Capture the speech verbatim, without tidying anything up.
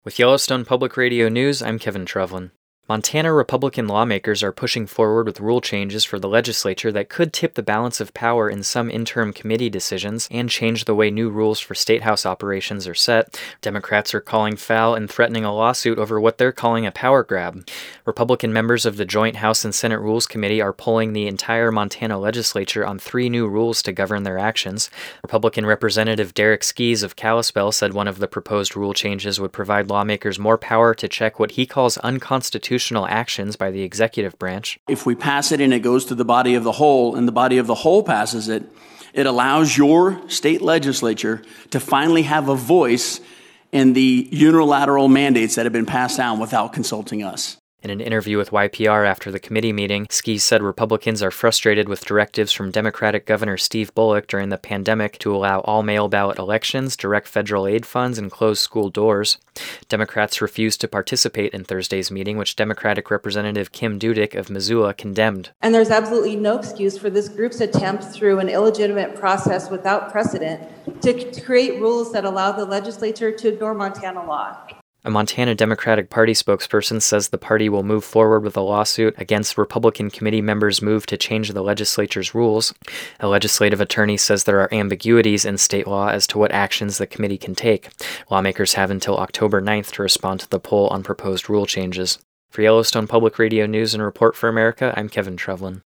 With Yellowstone Public Radio News, I'm Kevin Trevlin. Montana Republican lawmakers are pushing forward with rule changes for the legislature that could tip the balance of power in some interim committee decisions and change the way new rules for state house operations are set. Democrats are calling foul and threatening a lawsuit over what they're calling a power grab. Republican members of the Joint House and Senate Rules Committee are polling the entire Montana legislature on three new rules to govern their actions. Republican Representative Derek Skees of Kalispell said one of the proposed rule changes would provide lawmakers more power to check what he calls unconstitutional actions by the executive branch. If we pass it and it goes to the body of the whole, and the body of the whole passes it, it allows your state legislature to finally have a voice in the unilateral mandates that have been passed down without consulting us. In an interview with Y P R after the committee meeting, Skees said Republicans are frustrated with directives from Democratic Governor Steve Bullock during the pandemic to allow all mail-ballot elections, direct federal aid funds, and close school doors. Democrats refused to participate in Thursday's meeting, which Democratic Representative Kim Dudick of Missoula condemned. And there's absolutely no excuse for this group's attempt through an illegitimate process without precedent to, to create rules that allow the legislature to ignore Montana law. A Montana Democratic Party spokesperson says the party will move forward with a lawsuit against Republican committee members' move to change the legislature's rules. A legislative attorney says there are ambiguities in state law as to what actions the committee can take. Lawmakers have until October ninth to respond to the poll on proposed rule changes. For Yellowstone Public Radio News and Report for America, I'm Kevin Trevlin.